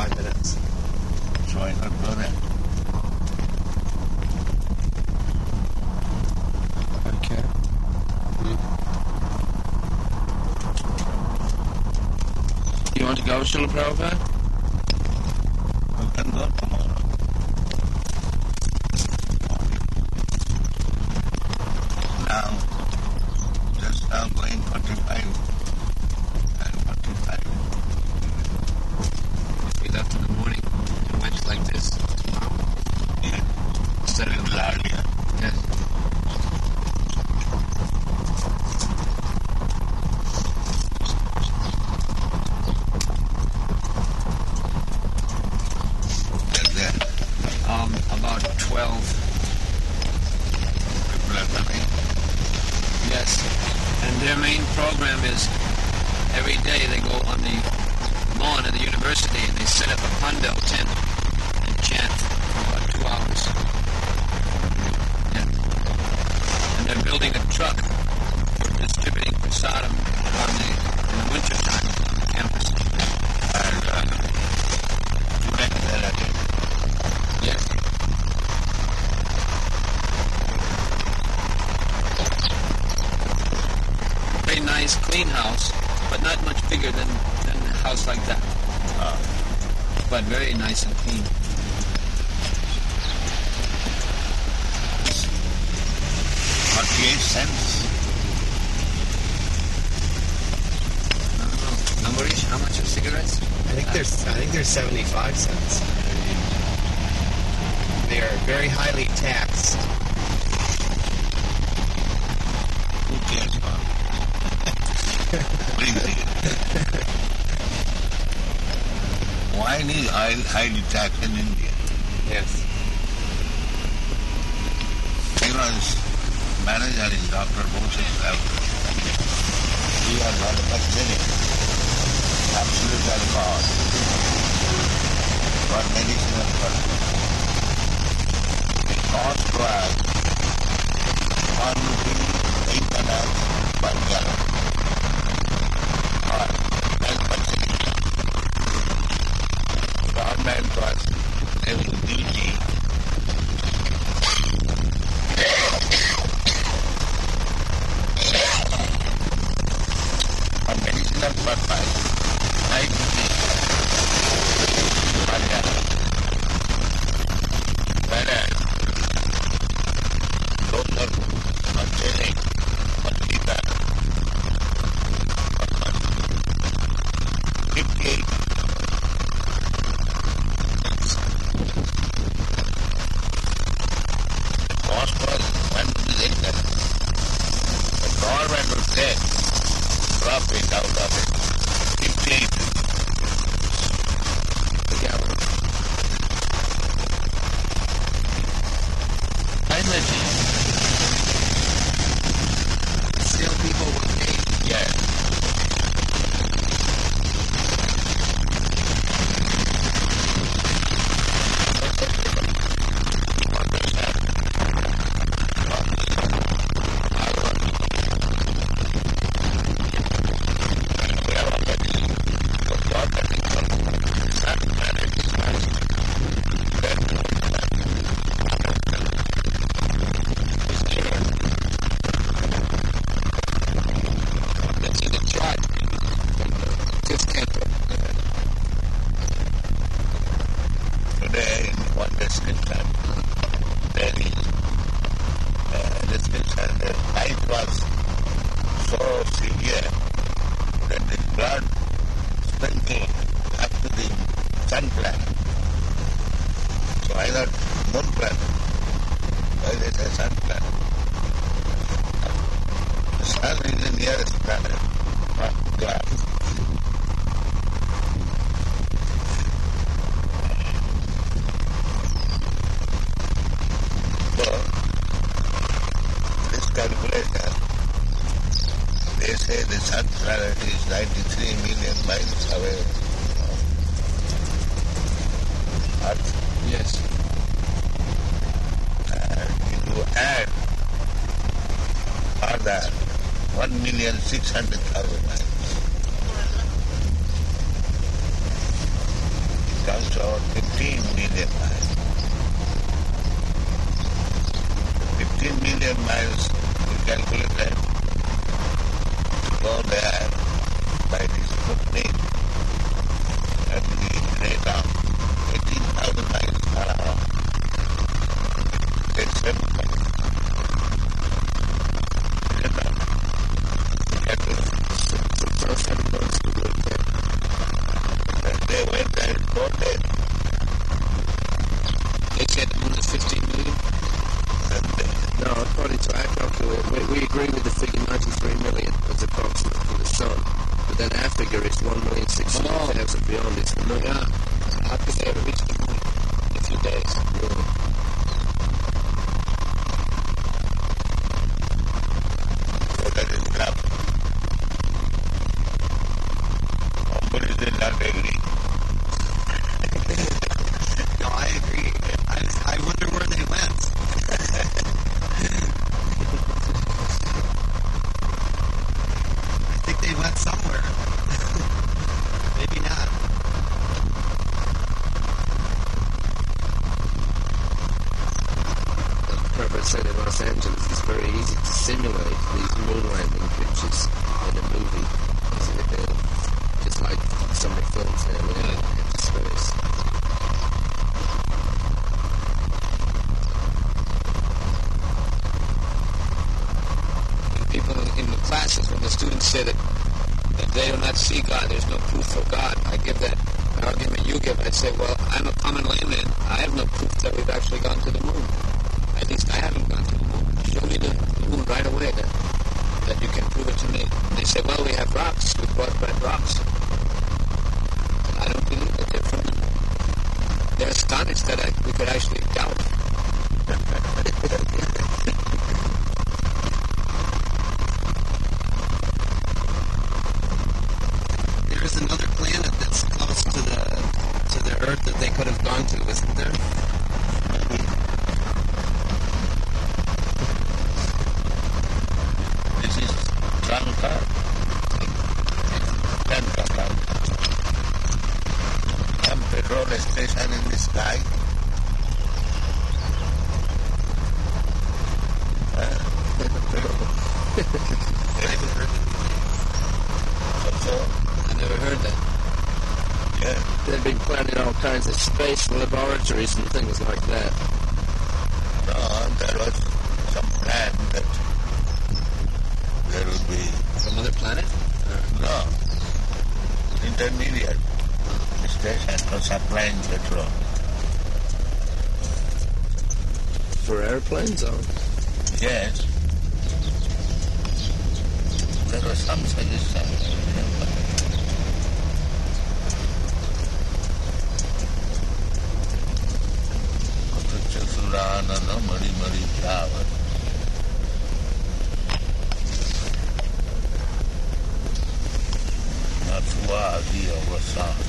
5 minutes. So I not go there. Okay. You want to go, Srila Prabhupada? We can go tomorrow. Now, just now going 45 and 45. We left in the morning and went like this tomorrow. Yeah, Instead a of little earlier. yes. They're there. About 12. People are coming. Yes. And their main program is every day they go on the lawn of the university and they set up a pandal tent and chant for about 2 hours. Yeah. And they're building a truck for distributing prasadam in the wintertime on the campus. And today they're again. Yes. Very nice, clean house, but not much bigger than a house like that. But very nice and clean. 48 cents. Ambarish, how much are cigarettes? I think there's 75 cents. They are very highly taxed. Who cares about it? Please. Why is oil highly taxed in India? Yes. He was manager in Dr. Bose's lab. He was manufacturing absolute alcohol for medicinal purpose. The cost was 1 rupee 8 anna per gallon for manufacturing. Government was having duty for medicinal purpose, 9 rupees per gallon. Whereas those are selling for cheaper, 58. Cost was 1 rupee 8 anna. The government would say, profit out of it. 58 rupees. Yeah. Energy. Still people will pay. Yeah. That's in the chart. Just can't. Today in one description, there is a description that life was so severe that the blood sprinkled up to the sun planet. So I thought moon planet. Why they say sun planet? The sun is the nearest planet, not glass. So, this calculation, they say the sun planet is 93 million miles away from Earth. Yes. And if you add further 1,600,000 miles, it comes about 15 million miles. 15 million miles, we calculate that, to go there by this Sputnik at the rate of 18,000 miles per hour. Takes 7 minutes. They went there in 4 days. They said the moon is 15 million? No, according to our calculation, we agree with the figure 93 million as approximate for the sun. But then our figure is 1,600,000 beyond its the moon. Yeah. How could they ever reach the moon in a few days? Really. So that is enough. Nobody did not agree. No, I agree. I wonder where they went. I think they went somewhere. Maybe not. Robert said in Los Angeles it's very easy to simulate these moon landing pictures in a movie. Isn't it? Just like so many films now into space. People in the classes, when the students say that they do not see God, there's no proof for God, I give that argument you give. I say, well, I'm a common layman. I have no proof that we've actually gone to the moon. At least I haven't gone to the moon. Show me the moon right away that you can prove it to me. And they say, well, we have rocks. We brought back rocks. I don't believe that they're from the moon. They're astonished that we could actually doubt. There's another planet that's close to the Earth that they could have gone to, isn't there? This is Shankar. Some petrol station in the sky. I haven't heard it. So, I never heard that. yeah. They've been planning all kinds of space laboratories and things like that. No, there was some plan that there would be, Some other planet? no, intermediate station for supplying petrol. For airplanes or? Yes. There was some suggestion. Surana, Mari flower. Natsuadi over song.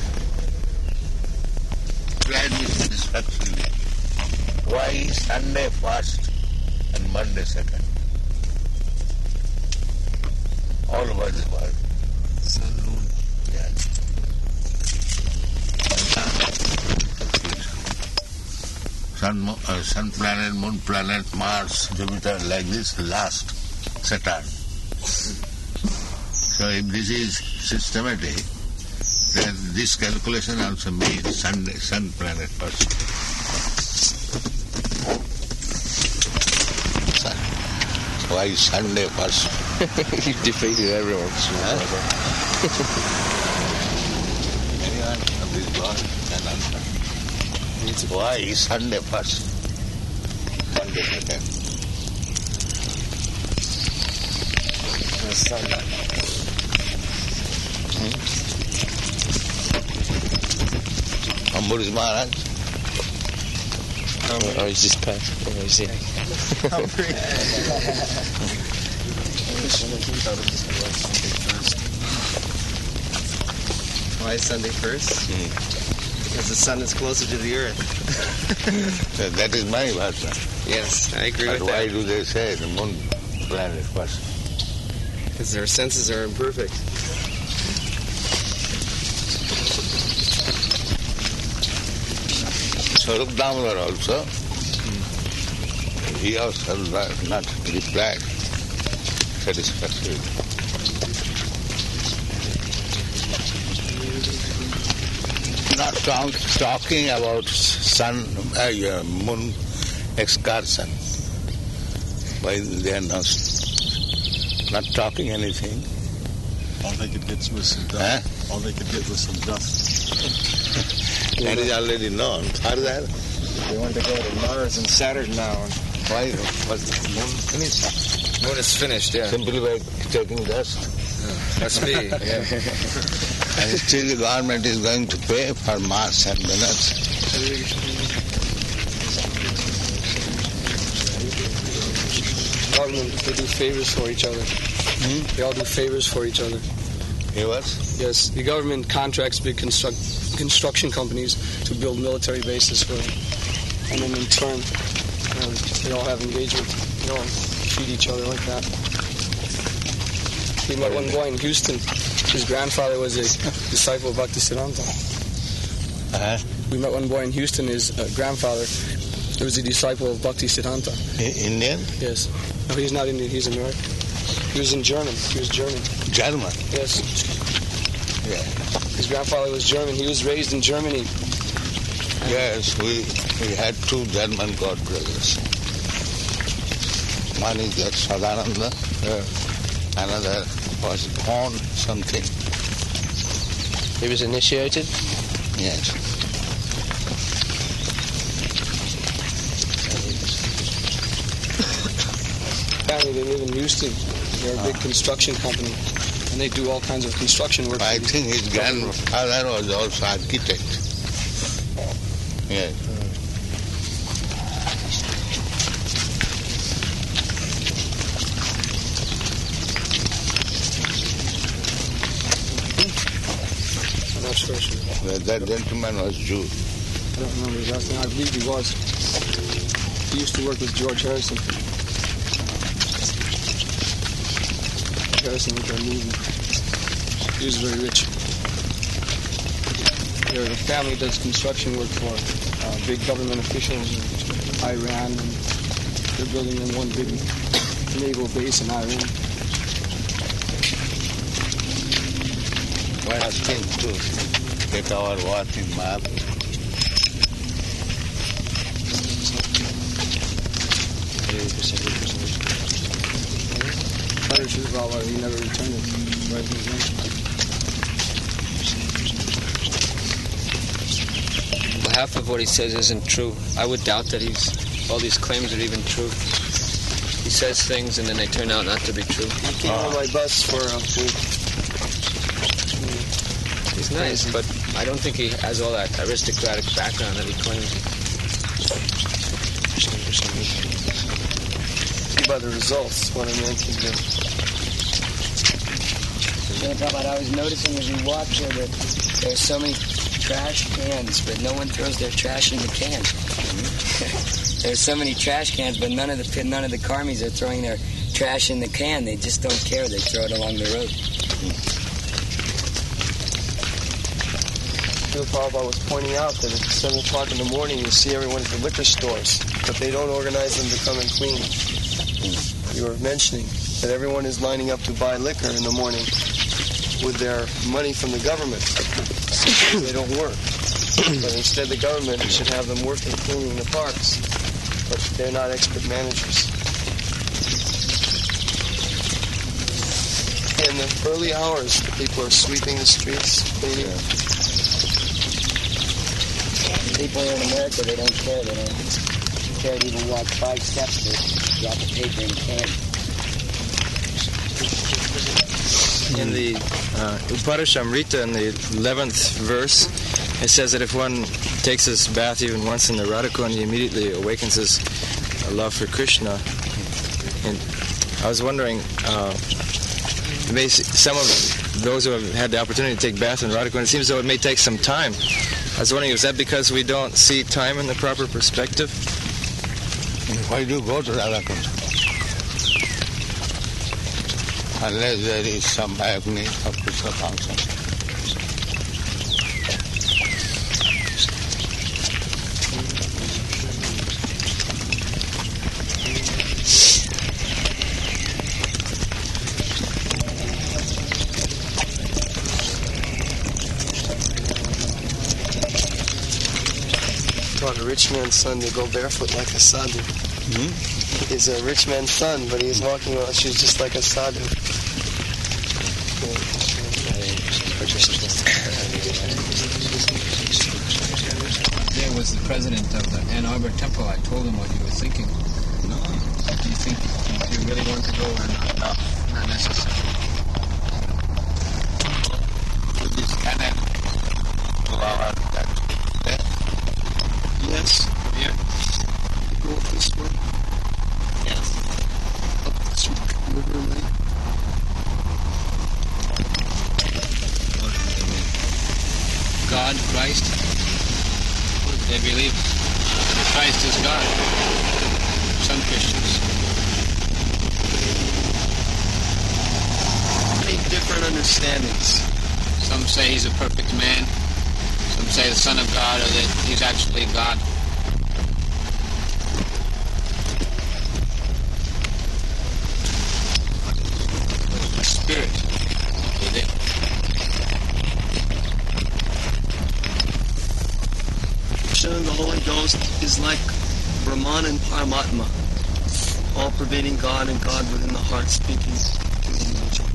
Read me satisfactorily. Why Sunday first and Monday second? All over the world. Sun, moon. Yes. Sun planet, moon planet, Mars, Jupiter, like this, last, Saturn. So if this is systematic, then this calculation also means sun planet first. Why Sunday first? You defeated everyone. Anyone of this God can answer. Why Sunday first? Monday second. Ambarish Maharaj? Oh, he's just passed. Oh, he's here. Why Sunday first? Because the sun is closer to the Earth. That is my version. Yes, I agree But with why that. do they say the moon planet first? Because their senses are imperfect. Swarup Damodar also. He also not replied satisfactorily. Not talking about moon excursion. Why they are not talking anything? All they could get was some dust. All they could get was some dust. That is already known. Further, They want to go to Mars and Saturn now. why was the moon finished? Moon is finished, yeah. Simply by taking dust. Must be, yeah. And still the government is going to pay for Mars and Venus. Government, they do favors for each other. They all do favors for each other. He was? Yes, the government contracts big construction companies to build military bases for them. And then in turn, they all have engagement. They all treat each other like that. We met one boy in Houston. His grandfather was a disciple of Bhaktisiddhanta. We met one boy in Houston. His grandfather was a disciple of Bhaktisiddhanta. Indian? Yes. No, he's not Indian. He's American. He was in German. He was German. German? Yes. Yeah. His grandfather was German. He was raised in Germany. Yes, we had two German god brothers. One is that Sadananda, another was Kon something. He was initiated? Yes. Apparently they live in Houston. They're a big construction company. And they do all kinds of construction work. I think his grandfather was also architect. Yes. I'm not sure. That gentleman was Jew. I don't remember his last name. I believe he was. He used to work with George Harrison. Harrison with that movie. He was very rich. The family does construction work for big government officials in Iran, and they're building in one big naval base in Iran. Why not think to get our working map? He never returned it. Well, half of what he says isn't true. I would doubt that all these claims are even true. He says things and then they turn out not to be true. He came on my bus for a week. He's nice, but I don't think he has all that aristocratic background that he claims. See by the results what a man can do. I was noticing as we walked here that there's so many trash cans, but no one throws their trash in the can. There's so many trash cans, but none of the karmis are throwing their trash in the can. They just don't care. They throw it along the road. Srila Prabhupada was pointing out that at 7 o'clock in the morning you see everyone at the liquor stores, but they don't organize them to come and clean. You were mentioning that everyone is lining up to buy liquor in the morning with their money from the government. They don't work. But instead the government should have them working cleaning the parks. But they're not expert managers. In the early hours, people are sweeping the streets, cleaning. People here in America, they don't care. They don't care to even walk 5 steps to drop a paper in a can. In the Upadishamrita, in the 11th verse, it says that if one takes his bath even once in the Radhakund, he immediately awakens his love for Krishna. And I was wondering, some of those who have had the opportunity to take bath in Radhakund, it seems as though it may take some time. I was wondering, is that because we don't see time in the proper perspective? Why do you go to Radhakund? Unless there is some agony of Krishna consciousness. taught a rich man's son to go barefoot like a sadhu. He's a rich man's son, but he was walking on shoes just like a sadhu. There was the president of the Ann Arbor Temple. I told him what you were thinking. No. Do you think you really want to go or not? No. Not necessary. And then, Yes. here. Go up this way. Yes. Up this river lane. God, Christ. They believe that Christ is God. Some Christians. Many different understandings. Some say he's a perfect man. Some say the Son of God, or that he's actually God. Spirit. Is it? The Holy Ghost is like Brahman and Paramatma, all-pervading God and God within the heart speaking to the individual.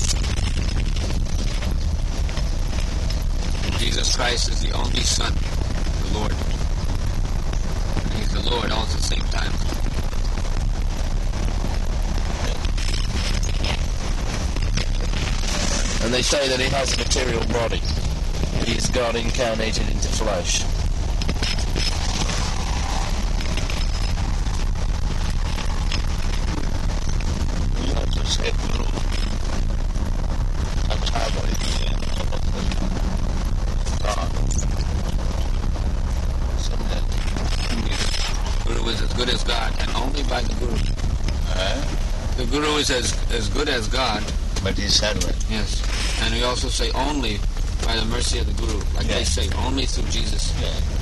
Jesus Christ is the only Son, the Lord. And he's the Lord all at the same time. And they say that he has a material body. He is God incarnated into flesh. Guru is as good as God, and only by the Guru. The Guru is as good as God. But he's servant. Yes. And we also say only by the mercy of the Guru. Like they say, only through Jesus.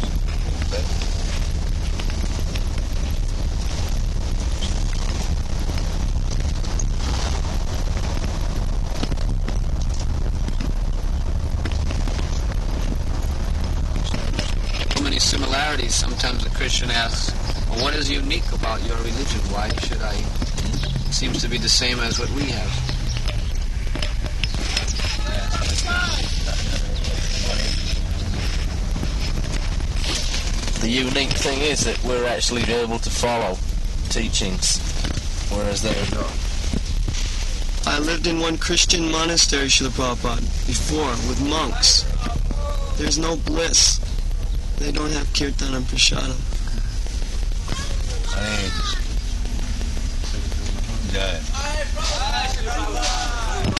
So many similarities. Sometimes a Christian asks, well, what is unique about your religion? Why should I? It seems to be the same as what we have. The unique thing is that we're actually able to follow teachings, whereas they are not. I lived in one Christian monastery, Srila Prabhupada, before, with monks. There's no bliss. They don't have kirtan and prasadam.